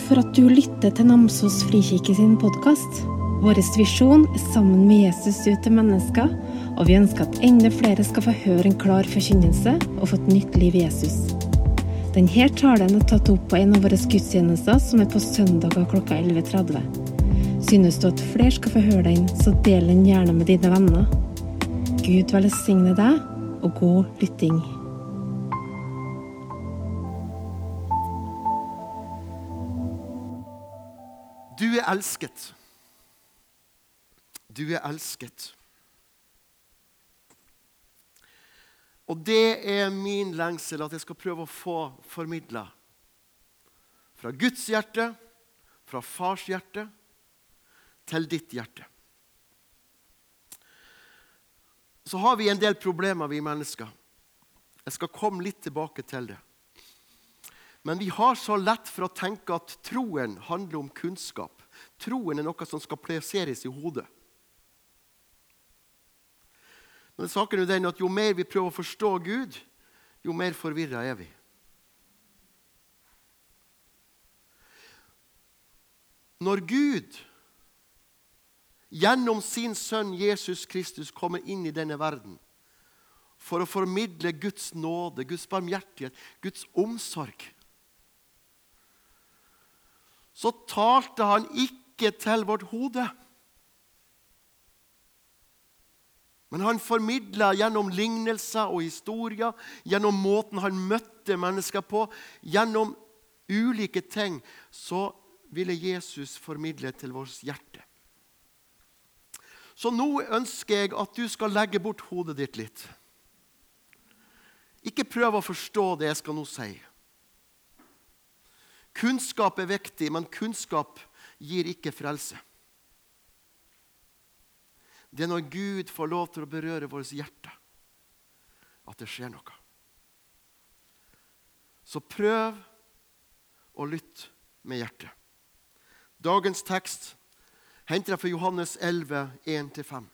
for at du lytter til Namsos Frikirke sin podcast. Vår visjon sammen med Jesus ut til mennesker, og vi ønsker at enda flere skal få høre en klar forkynnelse og få et nytt liv i Jesus. Denne talen tatt opp på en av våre gudstjenester som på søndager klokka 11:30. Synes du at flere skal få høre den, så del den gjerne med dine venner. Gud velsigne deg, og god lytting. Du elsket. Du elsket. Og det min lengsel at jeg skal prøve å få formidlet fra Guds hjerte, fra fars hjerte, til ditt hjerte. Så har vi en del problemer, vi mennesker. Jeg skal komme litt tilbake til det. Men vi har så lett for å tenke at troen handler om kunnskap. Troen noe som skal plasseres i hodet. Men saken den at jo mer vi prøver å forstå Gud, jo mer forvirret vi. Når Gud gjennom sin sønn Jesus Kristus kommer inn i denne verden for å formidle Guds nåde, Guds barmhjertighet, Guds omsorg, så talte han ikke til vårt hode. Men han formidlet gjennom lignelser og historier, gjennom måten han møtte mennesker på, gjennom ulike ting, så ville Jesus formidle til vårt hjerte. Så nå ønsker jeg at du skal legge bort hodet ditt litt. Ikke prøv å forstå det jeg skal nå si. Kunnskap viktig, men kunnskap gir ikke frelse. Det når Gud får lov til å berøre vårt hjerte, at det skjer noe. Så prøv å lytte med hjertet. Dagens tekst henter jeg fra Johannes 11, 1-5.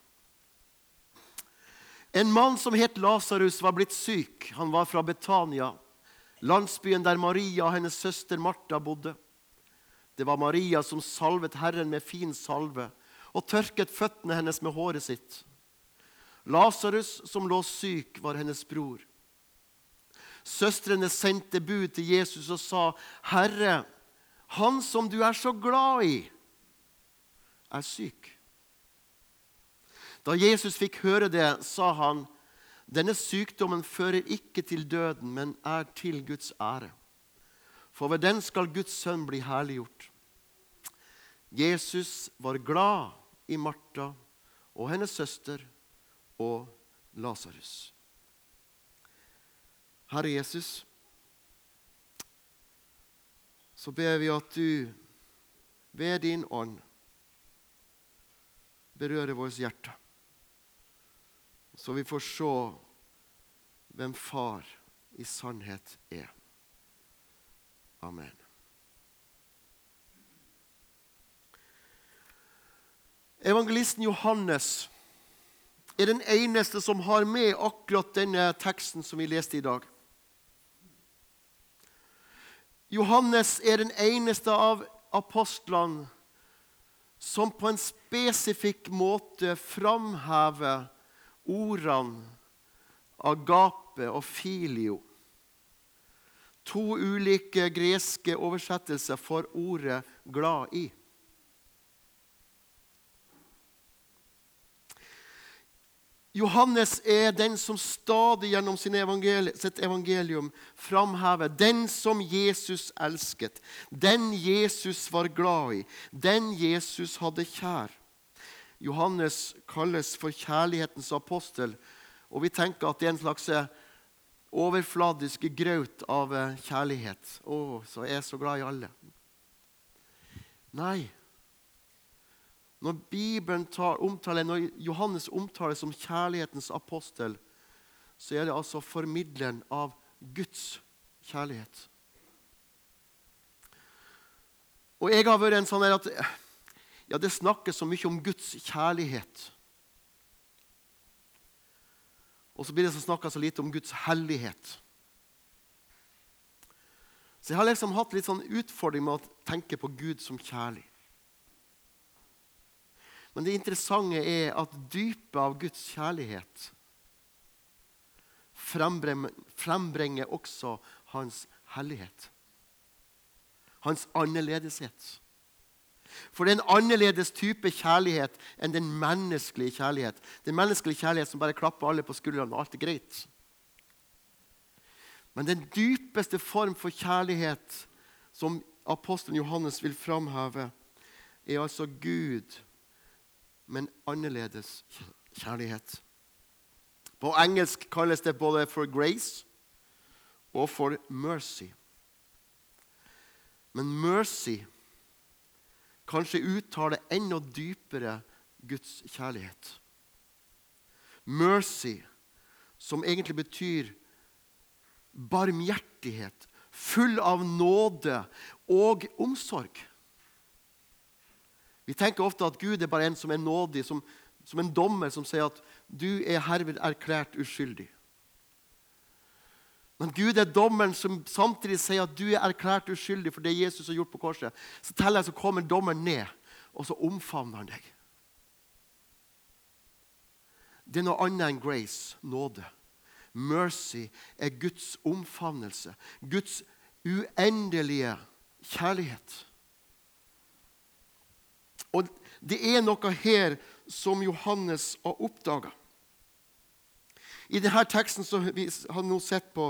En mann som het Lazarus var blitt syk. Han var fra Betania, landsbyen der Maria og hennes søster Martha bodde. Det var Maria som salvet Herren med fin salve og tørket føttene hennes med håret sitt. Lazarus, som lå syk, var hennes bror. Søstrene sendte bud til Jesus og sa, «Herre, han som du så glad i, syk.» Da Jesus fikk høre det, sa han, «Denne sykdommen fører ikke til døden, men til Guds ære. For ved den skal Guds sønn bli herliggjort.» Jesus var glad i Martha og hennes søster og Lazarus. Herre Jesus, så ber vi at du ved din ånd berører vårt hjerte, så vi får se hvem far i sannhet Amen. Evangelisten Johannes den eneste som har med akkurat denne teksten som vi leste i dag. Johannes den eneste av apostlene som på en spesifikk måte framhever ordene agape og filio. To ulike greske oversettelser for ordet glad i. Johannes den som stadig gjennom sitt evangelium framhever den som Jesus elsket, den Jesus var glad i, den Jesus hadde kjær. Johannes kalles for kjærlighetens apostel, og vi tenker at det en slags overfladisk graut av kjærlighet. Så jeg så glad i alle. Nei. Når Bibelen når Johannes omtaler som kjærlighetens apostel, så det altså formidleren av Guds kjærlighet. Og jeg har vært en sånn at det snakkes så mye om Guds kjærlighet. Og så blir det så snakket så lite om Guds hellighet. Så jeg har liksom hatt litt sånn utfordring med å tenke på Gud som kjærlig. Men det interessante er at dypet av Guds kjærlighet frembrenger også hans hellighet. Hans annerledeshet. For det er en annerledes type kjærlighet enn den menneskelige kjærlighet. Den menneskelige kjærlighet som bare klapper alle på skuldrene og alt er greit. Men den dypeste form for kjærlighet som apostelen Johannes vil framheve, er altså Gud, men annerledes kjærlighet. På engelsk kalles det både for grace og for mercy. Men mercy kanskje uttaler enda dypere Guds kjærlighet. Mercy, som egentlig betyr barmhjertighet, full av nåde og omsorg. Vi tenker ofte at Gud er bare en som er nådig, som en dommer som sier at du er herved erklært uskyldig. Men Gud er dommeren som samtidig sier at du er erklært uskyldig for det Jesus har gjort på korset. Så kommer dommeren ned, og så omfavner han deg. Det er noe annet enn grace, nåde. Mercy er Guds omfavnelse, Guds uendelige kjærlighet. Og det er noe her som Johannes har oppdaget. I denne teksten som vi har nå sett på,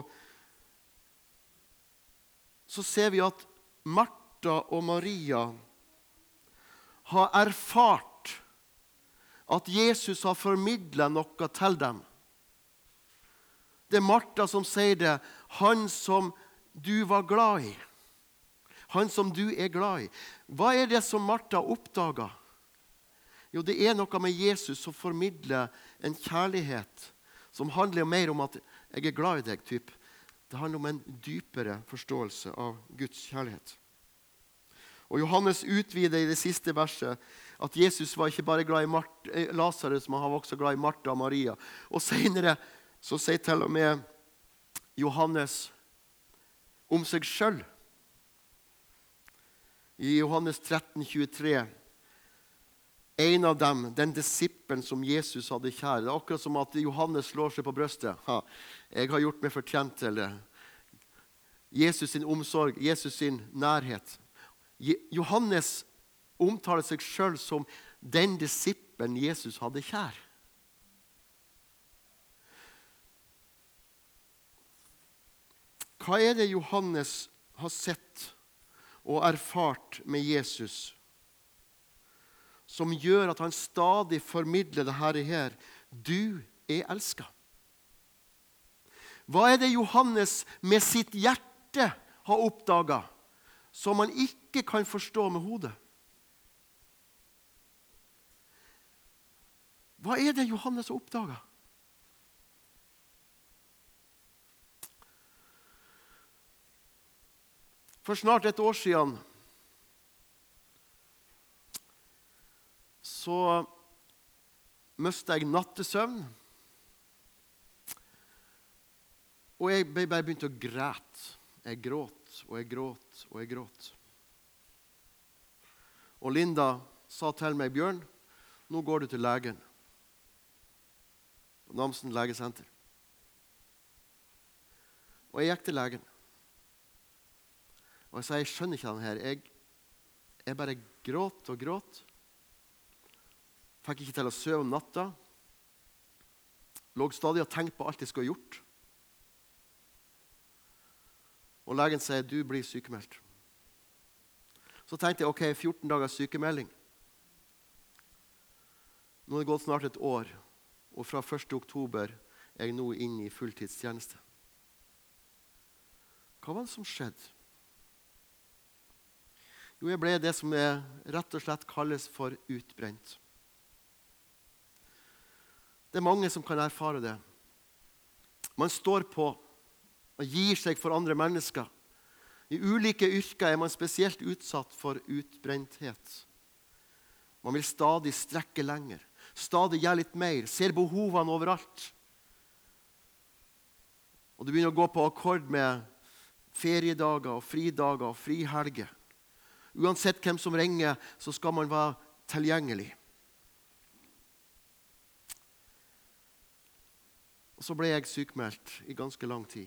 så ser vi at Martha og Maria har erfart at Jesus har formidlet noe til dem. Det er Martha som sier det, han som du var glad i. Han som du er glad i. Hva er det som Martha oppdaget? Jo, det er noe med Jesus som formidler en kjærlighet som handler mer om at jeg er glad i deg, typ. Det handler om en dypere forståelse av Guds kjærlighet. Og Johannes utvider i det siste verset at Jesus var ikke bare glad i Lazarus, men han var også glad i Martha og Maria. Og senere så sier til og med Johannes om seg selv. I Johannes 13,23, en av dem, den disippelen som Jesus hadde kjær. Det er akkurat som at Johannes slår seg på brøstet. Jeg har gjort meg fortjent til det. Jesus sin omsorg, Jesus sin nærhet. Johannes omtaler seg selv som den disippelen Jesus hadde kjær. Hva er det Johannes har sett og erfart med Jesus som gjør at han stadig formidler det her? Du er elsket. Hva er det Johannes med sitt hjerte har oppdaget som han ikke kan forstå med hodet? Hva er det Johannes har oppdaget? For snart et år siden så mistet jeg nattesøvn. Og jeg bare begynte å græte. Jeg gråt, og jeg gråt, og jeg gråt. Og Linda sa til meg, Bjørn, nå går du til legen. På Namsen legesenter. Og jeg gikk til legen. Og jeg sa, jeg skjønner ikke den her. Jeg bare gråt og gråt. Fikk ikke til å sove om natta. Lå stadig og tenkte på alt jeg skulle ha gjort. Og legen sier, du blir sykemeldt. Så tenkte jeg, ok, 14 dagers sykemelding. Nå er det gått snart et år, og fra 1. oktober er jeg nå inne i fulltidstjeneste. Hva var det som skjedde? Jo, jeg ble det som rett og slett kalles for utbrent. Det er mange som kan erfare det. Man står på og gir seg for andre mennesker. I ulike yrker er man spesielt utsatt for utbrenthet. Man vil stadig strekke lenger, stadig gjøre litt mer, ser behovene overalt. Og du begynner å gå på akkord med feriedager og fridager og frihelger. Uansett hvem som ringer, så skal man være tilgjengelig. Og så ble jeg sykmeldt i ganske lang tid.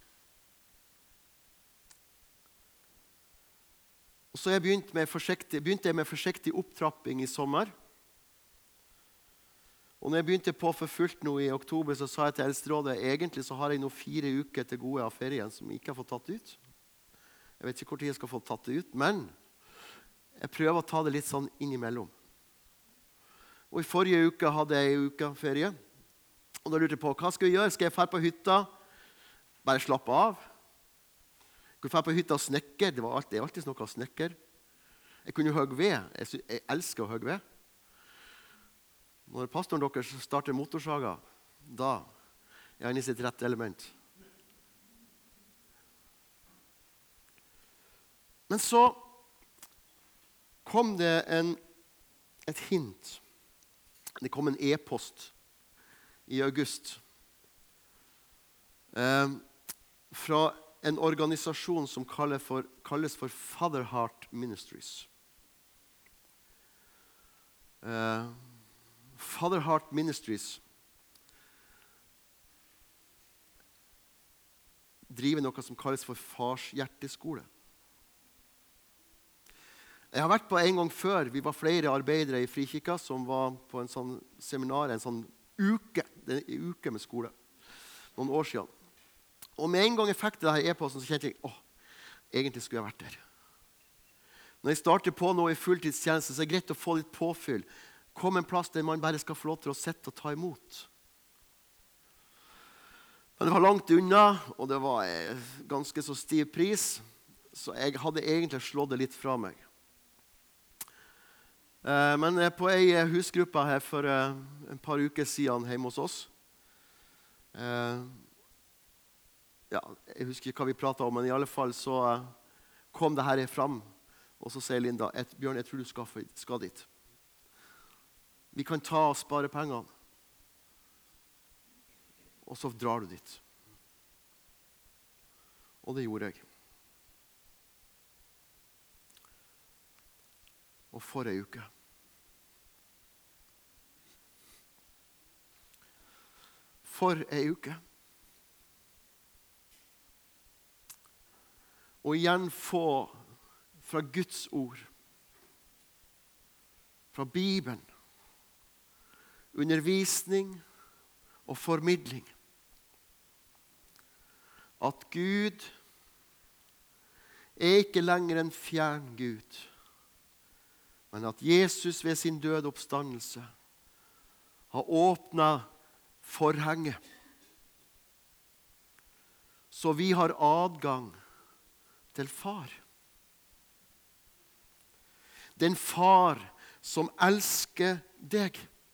Og så begynte jeg med forsiktig opptrapping i sommer. Og når jeg begynte på for fullt nå i oktober, så sa jeg til Eldsterådet, egentlig så har jeg nå 4 uker til gode av ferien som jeg ikke har fått tatt ut. Jeg vet ikke hvor tid jeg skal få tatt det ut, men jeg prøver å ta det litt sånn innimellom. Og i forrige uke hadde jeg en uke ferie. Og da lurte jeg på, hva skal jeg gjøre? Skal jeg dra på hytta? Bare slappe av? Jeg kunne dra på hytta og snekker. Det er alltid noe av snekker. Jeg kunne hogge ved. Jeg elsker å hogge ved. Når pastoren deres starter motorsaga, da er han i sitt rette element. Men så kom det et hint. Det kom en e-post i august fra en organisasjon som kalles for Father Heart Ministries. Father Heart Ministries driver noe som kalles for Fars hjerteskole. Jeg har vært på en gang før. Vi var flere arbeidere i Frikirka som var på en sånn seminar, en sånn uke med skole, noen år siden. Og med en gang jeg fikk det her e-posten, så kjente jeg, egentlig skulle jeg vært der. Når jeg starter på noe i fulltidstjeneste, så er det greit å få litt påfyll. Kom en plass der man bare skal få lov til å sitte og ta imot. Men det var langt unna, og det var ganske så stiv pris, så jeg hadde egentlig slått det litt fra meg. Men på en husgruppe her for en par uker siden hjemme hos oss, jeg husker ikke hva vi pratet om, men i alle fall så kom det her fram, og så sier Linda, Bjørn, jeg tror du skal dit. Vi kan ta og spare pengene, og så drar du dit. Og det gjorde jeg. Og for en uke. For en uke. Og igjen få fra Guds ord, fra Bibelen, undervisning og formidling, at Gud er ikke lenger en fjern Gud, men at Jesus ved sin døde oppstandelse har åpnet forhenget, så vi har adgang til far. Den far som elsker deg.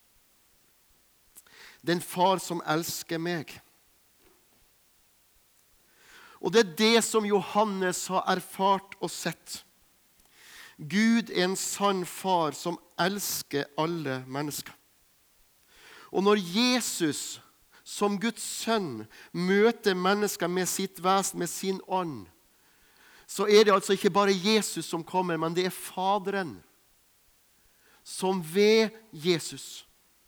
Den far som elsker meg. Og det er det som Johannes har erfart og sett. Gud er en sann far som elsker alle mennesker. Og når Jesus som Guds sønn møter mennesker med sitt vesen, med sin ånd, så er det altså ikke bare Jesus som kommer, men det er Faderen som ved Jesus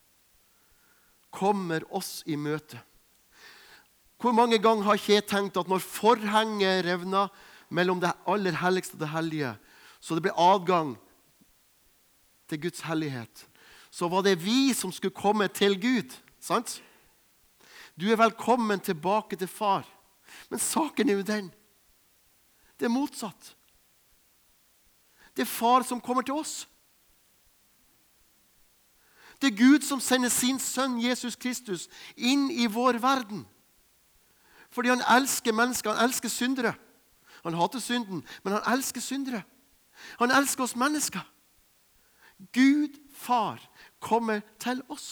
kommer oss i møte. Hvor mange ganger har ikke jeg tenkt at når forhenget revner mellom det aller helligste og det hellige, så det ble adgang til Guds hellighet, så var det vi som skulle komme til Gud, sant? Du er velkommen tilbake til far. Men saken er jo den. Det er motsatt. Det er far som kommer til oss. Det er Gud som sender sin sønn Jesus Kristus inn i vår verden. Fordi han elsker mennesker, han elsker syndere. Han hater synden, men han elsker syndere. Han elsker oss mennesker. Gud, far, kommer til oss.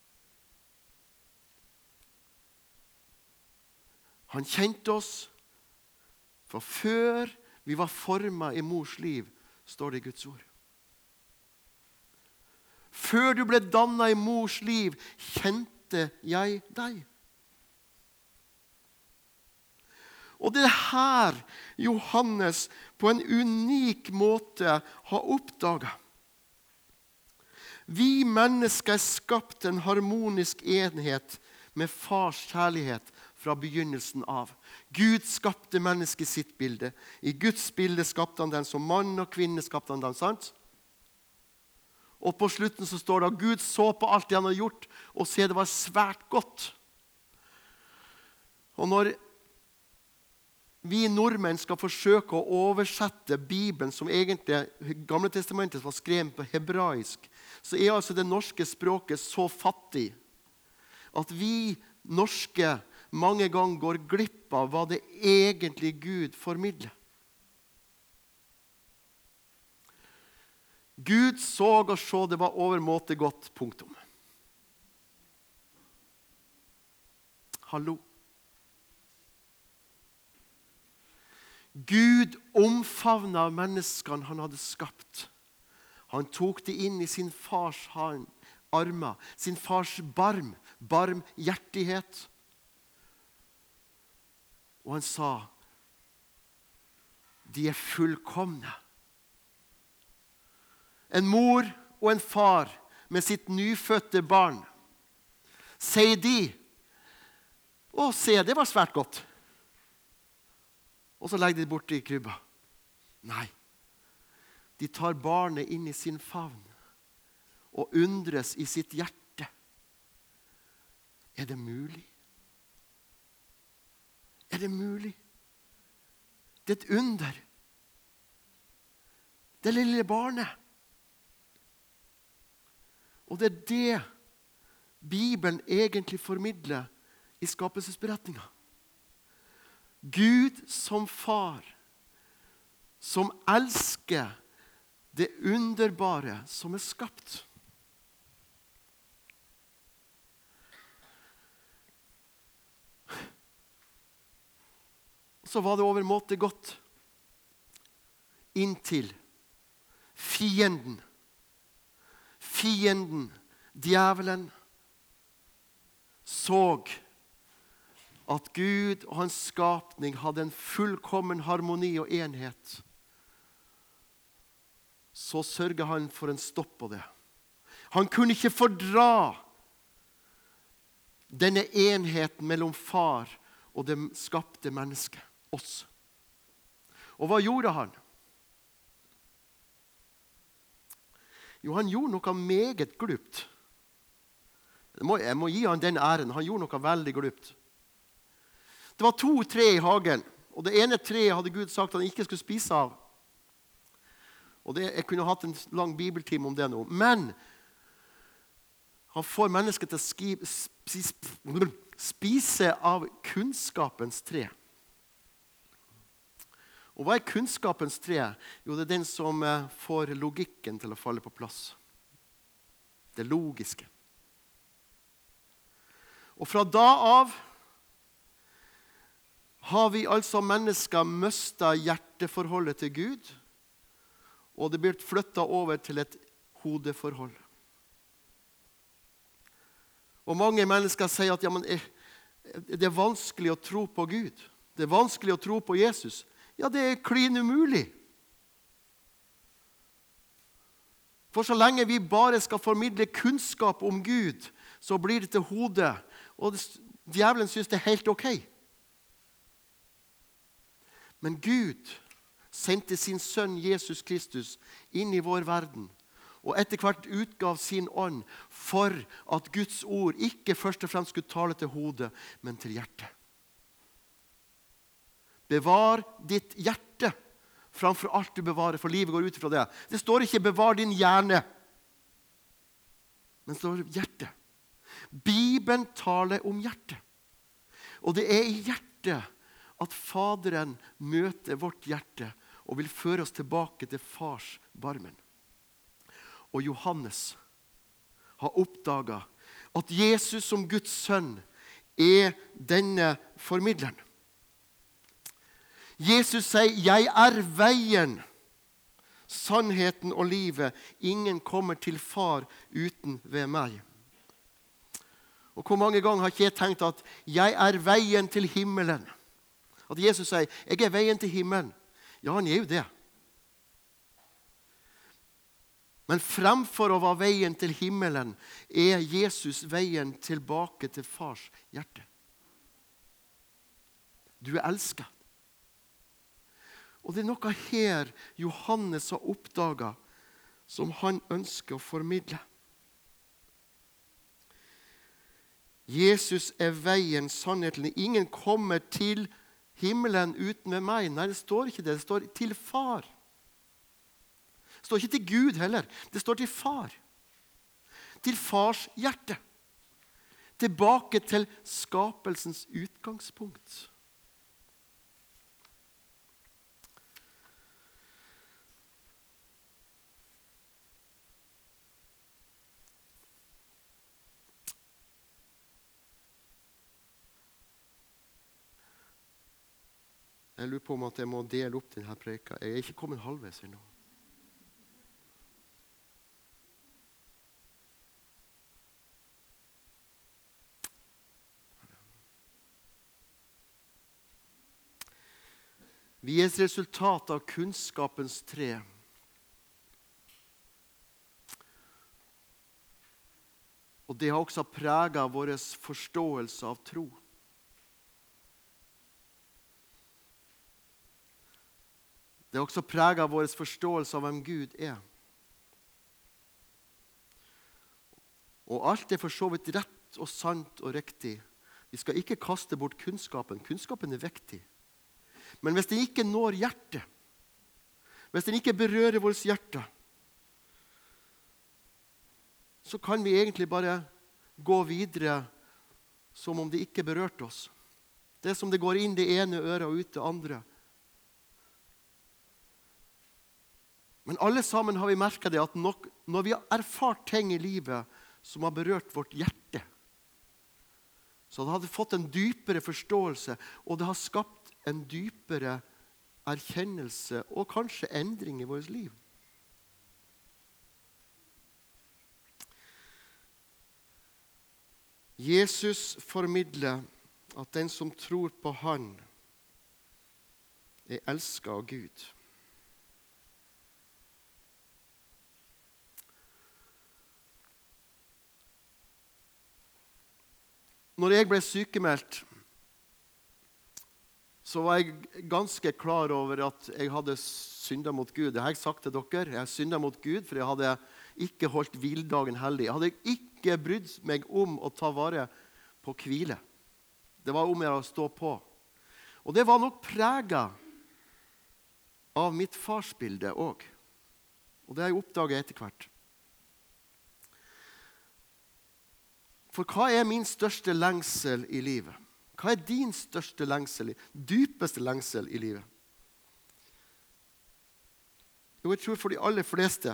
Han kjente oss fra før vi var formet i mors liv, står det i Guds ord. Før du ble dannet i mors liv, kjente jeg deg. Og det her Johannes på en unik måte har oppdaget. Vi mennesker skapt en harmonisk enhet med fars kjærlighet fra begynnelsen av. Gud skapte mennesket sitt bilde. I Guds bilde skapte han den som mann og kvinne skapte han den, sant? Og på slutten så står det at Gud så på alt det han har gjort, og se det var svært godt. Og når vi nordmenn skal forsøke å oversette Bibelen, som egentlig Gamle testamentet var skrevet på hebraisk, så er altså det norske språket så fattig at vi norske mange ganger går glipp av hva det egentlig Gud formidler. Gud så og så det var overmåte godt, punktum. Hallo. Gud omfavnet menneskene han hadde skapt. Han tok det inn i sin fars armer, sin fars barmhjertighet. Og han sa, de er fullkomne. En mor og en far med sitt nyfødte barn. Sier de, å se, det var svært godt. Og så legger de det bort i krybba. Nei. De tar barnet inn i sin favn og undres i sitt hjerte. Er det mulig? Er det mulig? Det er et under. Det lille barnet. Og det er det Bibelen egentlig formidler i skapelsesberetningen. Gud som far, som elsker det underbare som er skapt. Så var det overmåte godt inntil fienden, djevelen, så at Gud og hans skapning hadde en fullkommen harmoni og enhet. Så sørger han for en stopp på det. Han kunne ikke fordra denne enheten mellom far og det skapte mennesket, oss. Og hva gjorde han? Jo, han gjorde noe meget glupt. Jeg må gi han den æren. Han gjorde noe veldig glupt. Det var 2 tre i hagen, og det ene treet hadde Gud sagt at han ikke skulle spise av. Og jeg kunne hatt en lang bibeltime om det nå. Men han får mennesket til å spise av kunnskapens tre. Og hva er kunnskapens tre? Jo, det er den som får logikken til å falle på plass. Det logiske. Og fra da av har vi altså mennesker mistet hjerteforholdet til Gud, og det blir flyttet over til et hodeforhold. Og mange mennesker sier at ja, men det er vanskelig å tro på Gud. Det er vanskelig å tro på Jesus. Ja, det er klin umulig. For så lenge vi bare skal formidle kunnskap om Gud, så blir det til hodet, og djevelen synes det er helt ok. Men Gud sendte sin sønn Jesus Kristus inn i vår verden, og etter hvert utgav sin ånd for at Guds ord ikke først og fremst skulle tale til hodet, men til hjertet. Bevar ditt hjerte framfor alt du bevarer, for livet går ut fra det. Det står ikke bevar din hjerne, men det står hjerte. Bibelen taler om hjertet. Og det er i hjertet at Faderen møter vårt hjerte og vil føre oss tilbake til fars barmen. Og Johannes har oppdaget at Jesus som Guds sønn er denne formidleren. Jesus sier, jeg er veien, sannheten og livet. Ingen kommer til far uten ved meg. Og hvor mange ganger har ikke jeg tenkt at jeg er veien til himmelen? At Jesus sier, jeg veien til himmelen. Ja, han jo det. Men fremfor å være veien til himmelen, Jesus veien tilbake til fars hjerte. Du elsket. Og det noe her Johannes har oppdaget, som han ønsker å formidle. Jesus veien, sannheten. Ingen kommer til himmelen uten ved meg. Nei, det står ikke det. Det står til far. Det står ikke til Gud heller. Det står til far. Til fars hjerte. Tilbake til skapelsens utgangspunkt. Jeg lurer på om at jeg må dele opp denne preka. Jeg ikke kommet halvveis ennå. Vi et resultat av kunnskapens tre. Og det har også preget vår forståelse av tro. Det har også preget vår forståelse av hvem Gud er. Og alt for så vidt rett og sant og riktig. Vi skal ikke kaste bort kunnskapen. Kunnskapen viktig. Men hvis den ikke når hjertet, hvis den ikke berører vårt hjerte, så kan vi egentlig bare gå videre som om det ikke berørte oss. Det er som det går inn det ene øret og ut det andre. Men alle sammen har vi merket det at når vi har erfart ting i livet som har berørt vårt hjerte, så det hadde fått en dypere forståelse, og det har skapt en dypere erkjennelse og kanskje endring i vårt liv. Jesus formidler at den som tror på han elsket av Gud. Når jeg ble sykemeldt, så var jeg ganske klar over at jeg hadde syndet mot Gud. Det har jeg sagt til dere. Jeg syndet mot Gud, for jeg hadde ikke holdt hviledagen hellig. Jeg hadde ikke brydd meg om å ta vare på hvile. Det var om jeg å stå på. Og det var nok preget av mitt farsbilde også. Og det har jeg oppdaget etter hvert. For hva min største lengsel i livet? Hva din største lengsel, dypeste lengsel i livet? Jo, jeg tror for de aller fleste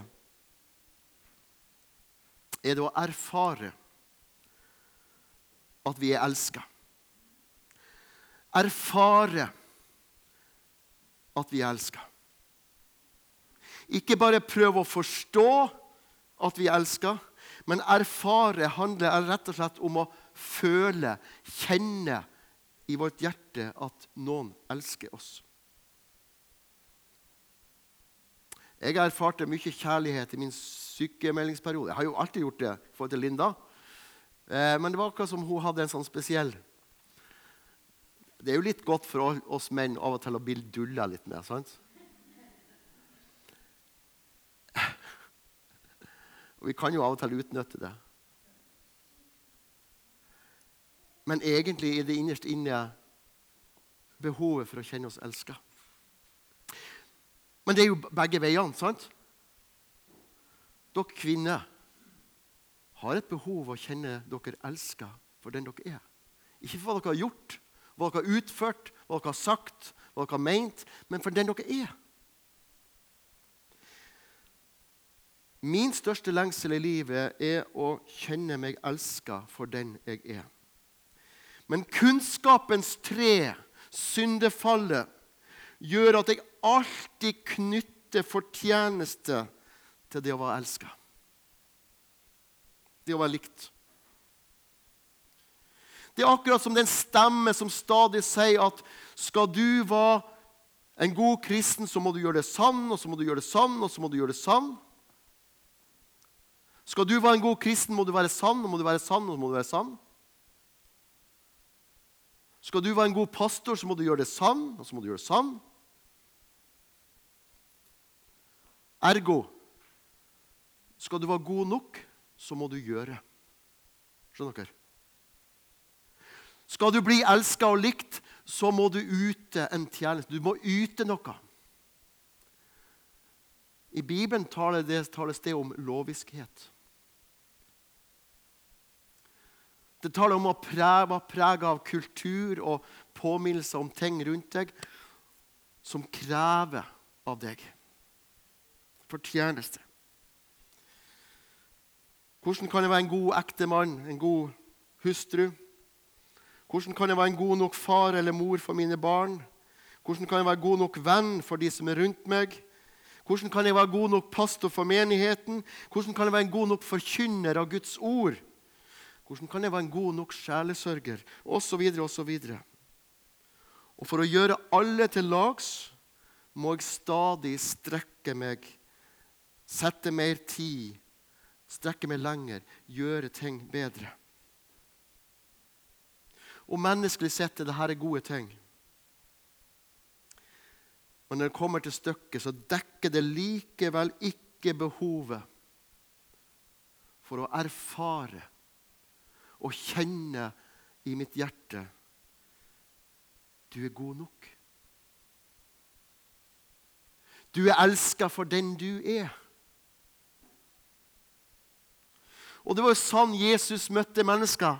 det å erfare at vi elsket. Erfare at vi elsket. Ikke bare prøve å forstå at vi elsket, men erfare handler rett og slett om å føle, kjenne i vårt hjerte at noen elsker oss. Jeg erfarte mye kjærlighet i min sykemeldingsperiode. Jeg har jo alltid gjort det i forhold til Linda. Men det var akkurat som hun hadde en sånn spesiell. Det jo litt godt for oss menn av og til å bli dulla litt med, sant? Og vi kan jo av og til utnytte det. Men egentlig det innerst inne behovet for å kjenne oss elsket. Men det jo begge veiene, sant? Dere kvinner har et behov å kjenne dere elsket for den dere er. Ikke for hva dere har gjort, hva dere har utført, hva dere har sagt, hva dere har ment, men for den dere er. Min største lengsel i livet å kjenne meg elsket for den jeg er. Men kunnskapens tre, syndefallet, gjør at jeg alltid knytter fortjeneste til det å være elsket. Det å være likt. Det akkurat som den stemme som stadig sier at skal du være en god kristen, så må du gjøre det sann, og så må du gjøre det sann, og så må du gjøre det sann. Skal du være en god kristen, må du være sann, og må du være sann, og så må du være sann. Skal du være en god pastor, så må du gjøre det sann, og så må du gjøre det sann. Ergo, skal du være god nok, så må du gjøre. Skjønner dere? Skal du bli elsket og likt, så må du yte en tjeneste. Du må yte noe. I Bibelen tales det om loviskhet. Det taler om å være preget av kultur og påminnelser om ting rundt deg som krever av deg. Fortjeneste. Hvordan kan jeg være en god ektemann, en god hustru? Hvordan kan jeg være en god nok far eller mor for mine barn? Hvordan kan jeg være god nok venn for de som er rundt meg? Hvordan kan jeg være god nok pastor for menigheten? Hvordan kan jeg være en god nok forkynner av Guds ord? Hvordan kan jeg være en god nok sjelesørger? Og så videre, og så videre. Og for å gjøre alle til lags, må jeg stadig strekke meg, sette mer tid, strekke meg lenger, gjøre ting bedre. Og menneskelig sett er dette gode ting. Men når det kommer til stykket, så dekker det likevel ikke behovet for å erfare og kjenne i mitt hjerte du er god nok. Du er elsket for den du er. Og det var jo sånn Jesus møtte mennesker.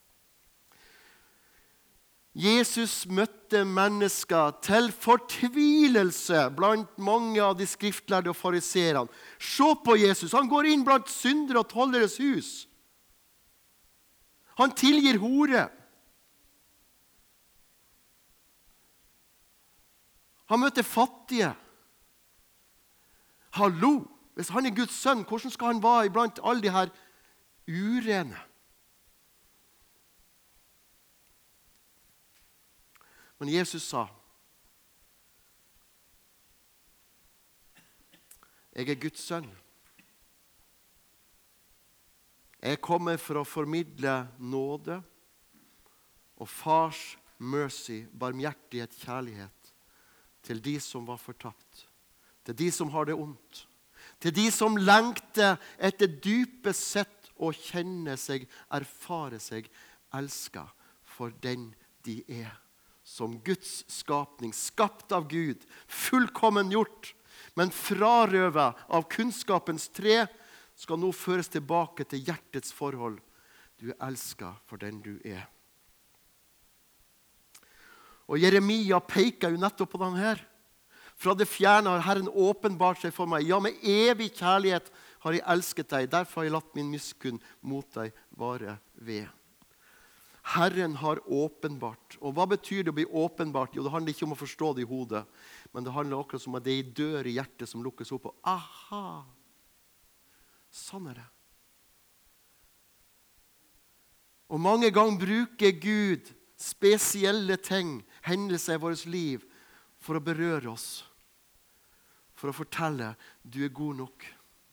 Jesus møtte mennesker til fortvilelse blant mange av de skriftlærde og fariserene. Se på Jesus, han går inn blant syndere og tolleres hus. Han tilgir hore. Han møtte fattige. Hallo, hvis han er Guds sønn, hvordan skal han være blant alle de her urene? Men Jesus sa, jeg er Guds sønn. Jeg kommer for å formidle nåde og fars mercy, barmhjertighet, kjærlighet til de som var fortapt, til de som har det ondt, til de som lengter etter dypest sett å kjenne seg, erfare seg, elsket for den de er. Som Guds skapning, skapt av Gud, fullkommen gjort, men frarøvet av kunnskapens tre, skal nå føres tilbake til hjertets forhold. Du er elsket for den du er. Og Jeremia peker jo nettopp på den her. Fra det fjerne har Herren åpenbart seg for meg. Ja, med evig kjærlighet har jeg elsket deg. Derfor har jeg latt min miskunn mot deg vare ved. Herren har åpenbart. Og hva betyr det å bli åpenbart? Jo, det handler ikke om å forstå det i hodet, men det handler akkurat om at det er en dør i hjertet som lukkes opp. Og aha! Sånn er det. Og mange ganger bruker Gud spesielle ting, hendelser i vårt liv, for å berøre oss. For å fortelle, du er god nok.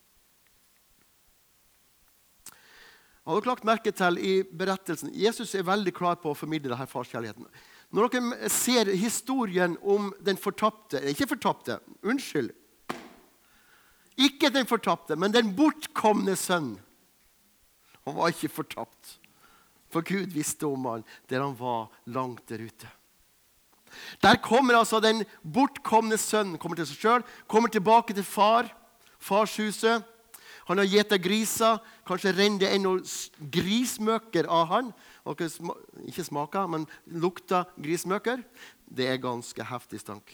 Har dere lagt merke til i berettelsen? Jesus er veldig klar på å formidle denne farskjærligheten. Når dere ser historien om den fortapte, ikke fortapte, unnskyld. Ikke den fortapte, men den bortkomne sønn. Han var ikke fortapt. For Gud visste om han der han var langt der ute. Der kommer altså den bortkomne sønnen, kommer til seg selv, kommer tilbake til farshuset. Han har gjetet griser, kanskje renner det ennå grismøker av han. Ikke smaker, men lukter grismøker. Det er ganske heftig stank.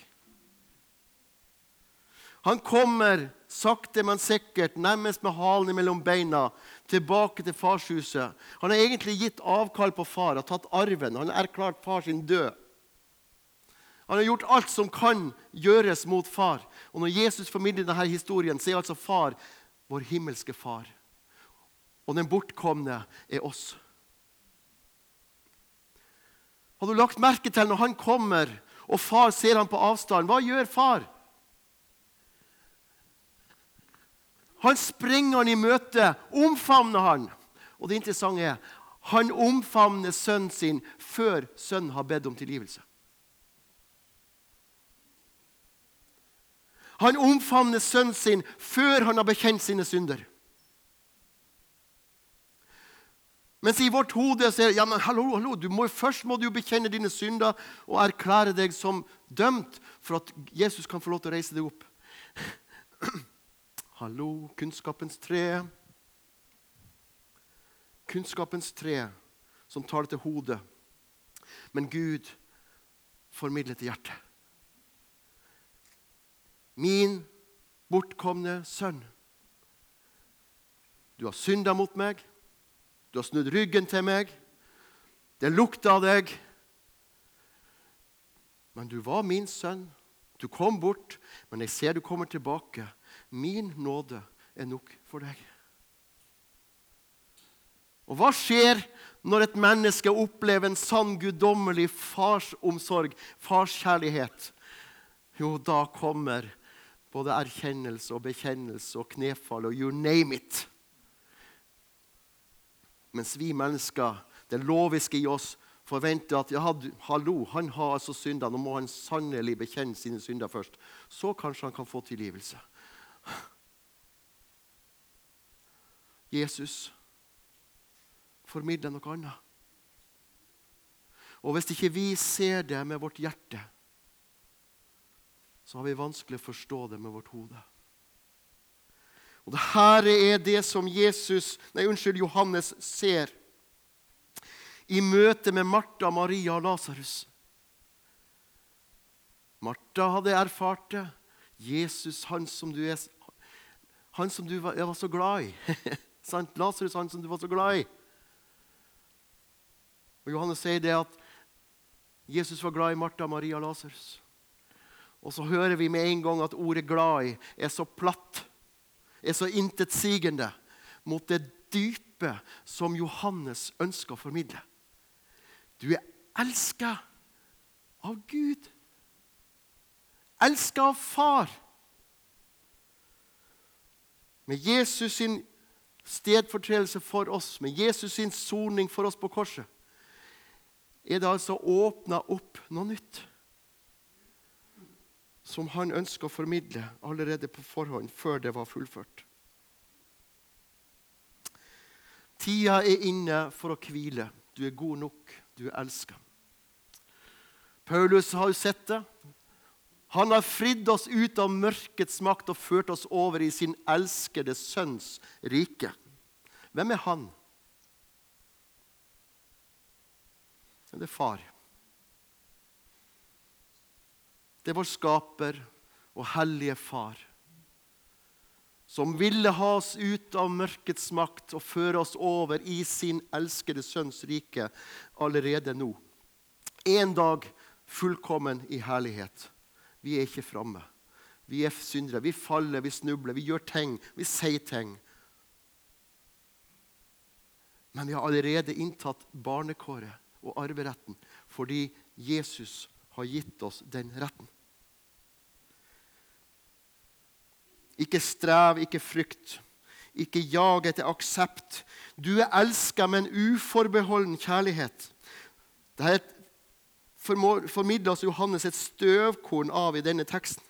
Han kommer sakte, men sikkert, nærmest med halen mellom beina, tilbake til farshuset. Han har egentlig gitt avkall på far, har tatt arven. Han har erklært far sin død. Han har gjort alt som kan gjøres mot far. Og når Jesus formidler denne historien, så er altså far vår himmelske far. Og den bortkomne er oss. Har du lagt merke til når han kommer, og far ser han på avstand? Hva gjør far? Han springer han i møte, omfavner han. Og det interessante er, han omfavner sønnen sin før sønnen har bedt om tilgivelse. Han omfavner sønnen sin før han har bekjent sine synder. Mens i vårt hode så ja, men hallo, først må du bekjenne dine synder og erklære deg som dømt for at Jesus kan få lov til å reise deg opp. Hallo, kunnskapens tre. Kunnskapens tre som tar det til hodet. Men Gud formidler til hjertet. Min bortkomne sønn. Du har syndet mot meg. Du har snudd ryggen til meg. Det lukter av deg. Men du var min sønn. Du kom bort, men jeg ser du kommer tilbake. Min nåde er nok for deg. Og hva skjer når et menneske opplever en sann guddommelig farsomsorg, farskjærlighet? Jo, da kommer både erkjennelse og bekjennelse og knefall og you name it. Mens vi mennesker, det loviske i oss, forventer at ja, hallo, han har altså syndet, nå må han sannelig bekjenne sine synder først. Så kanskje han kan få tilgivelse. Jesus formidler noe annet. Og hvis ikke vi ser det med vårt hjerte, så har vi vanskelig å forstå det med vårt hode. Og det her er det som Johannes ser i møte med Martha, Maria og Lazarus. Martha hadde erfart det. Jesus, han som du var så glad i. Lazarus, han som du var så glad i. Og Johannes sier det at Jesus var glad i Martha, Maria og Lazarus. Og så hører vi med en gang at ordet glad i er så platt, er så intetsigende mot det dype som Johannes ønsker å formidle. Du er elsket av Gud. Elsket av far. Med Jesus sin stedfortredelse for oss, med Jesus sin soning for oss på korset, er det altså åpnet opp noe nytt som han ønsker å formidle allerede på forhånd, før det var fullført. Tida er inne for å hvile. Du er god nok, du er elsket. Paulus har jo sett det. Han har fridd oss ut av mørkets makt og ført oss over i sin elskede sønns rike. Hvem er han? Det er far. Det er vår skaper og hellige far, som ville ha oss ut av mørkets makt og føre oss over i sin elskede sønns rike allerede nå. En dag fullkommen i herlighet. Vi er ikke fremme. Vi er syndere. Vi faller, vi snubler, vi gjør ting, vi sier ting. Men vi har allerede inntatt barnekåret og arveretten, fordi Jesus har gitt oss den retten. Ikke strev, ikke frykt. Ikke jag etter aksept. Du er elsket med en uforbeholden kjærlighet. Dette formidler oss Johannes et støvkorn av i denne teksten.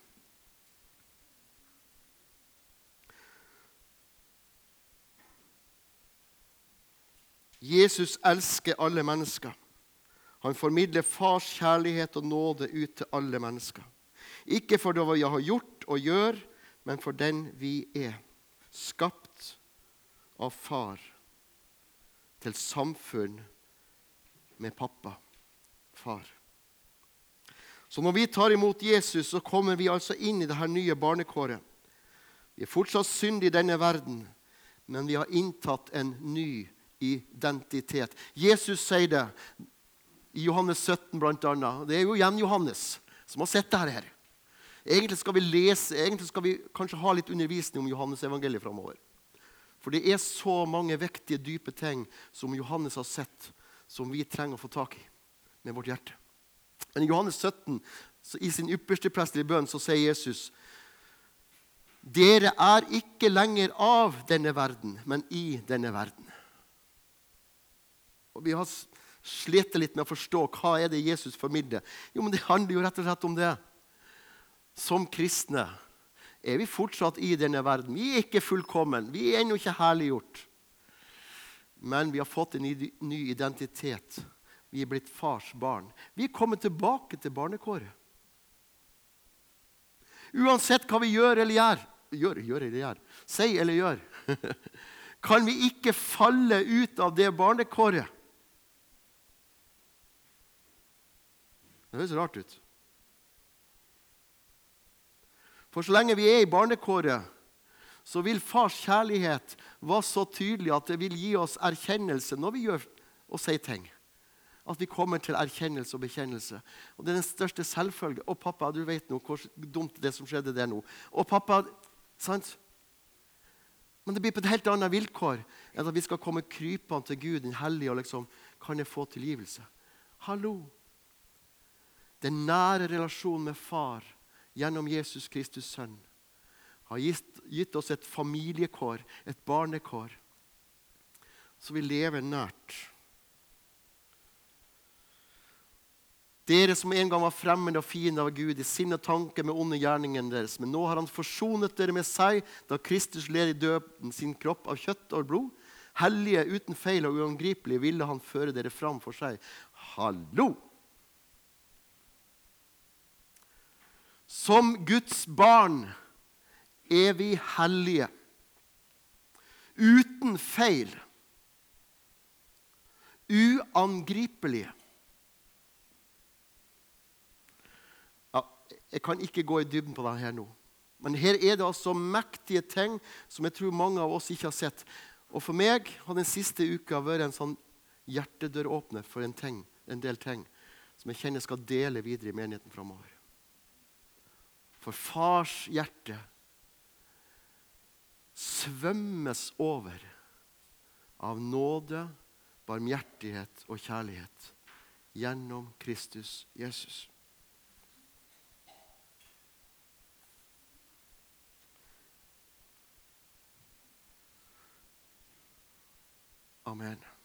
Jesus elsker alle mennesker. Han formidler fars kjærlighet og nåde ut til alle mennesker. Ikke for det vi har gjort og gjør, men for den vi er. Skapt av far til samfunn med pappa, far. Så når vi tar imot Jesus, så kommer vi altså inn i det her nye barnekåret. Vi er fortsatt synd i denne verden, men vi har inntatt en ny identitet. Jesus sier det i Johannes 17 blant annet. Det er jo igjen Johannes som har sett det her. Egentlig skal vi lese, egentlig skal vi kanskje ha litt undervisning om Johannes evangeliet fremover. For det er så mange vektige, dype ting som Johannes har sett, som vi trenger å få tak i. med vårt hjerte. Men i Johannes 17, så i sin ypperste prestelige bønn, så sier Jesus: dere er ikke lenger av denne verden, men i denne verden. Og vi har slitt litt med å forstå hva er det Jesus formidler. Jo, men det handler jo rett og slett om det. Som kristne er vi fortsatt i denne verden. Vi er ikke fullkommen. Vi er ennå ikke herliggjort. Men vi har fått en ny identitet. Vi er blitt fars barn. Vi er kommet tilbake til barnekåret. Uansett hva vi gjør eller gjør, si eller gjør, kan vi ikke falle ut av det barnekåret. Det høres rart ut. For så lenge vi er i barnekåret, så vil fars kjærlighet være så tydelig at det vil gi oss erkjennelse når vi gjør og sier ting. At vi kommer til erkjennelse og bekjennelse. Og det er den største selvfølge. Å, pappa, du vet nå hvor dumt det som skjedde der nå. Å, pappa, sant? Men det blir på et helt annet vilkår enn at vi skal komme krypene til Gud, den hellige, og liksom, kan jeg få tilgivelse? Hallo! Den nære relasjonen med far gjennom Jesus Kristus sønn har gitt oss et familiekår, et barnekår, så vi lever nært. Dere som en gang var fremmede og fiender av Gud i sinn og tanke med onde gjerningen deres, men nå har han forsonet dere med seg, da Kristus led i døden sin kropp av kjøtt og blod. Hellige, uten feil og uangripelige ville han føre dere fram for seg. Hallo! Som Guds barn er vi hellige, uten feil, uangripelige. Ja, jeg kan ikke gå i dybden på det her nå, men her er det altså mektige ting som jeg tror mange av oss ikke har sett. Og for meg har den siste uka vært en sånn hjertedøråpner for en del ting som jeg kjenner skal dele videre i menigheten fremover. For fars hjerte svømmes over av nåde, barmhjertighet og kjærlighet gjennom Kristus Jesus. Amen.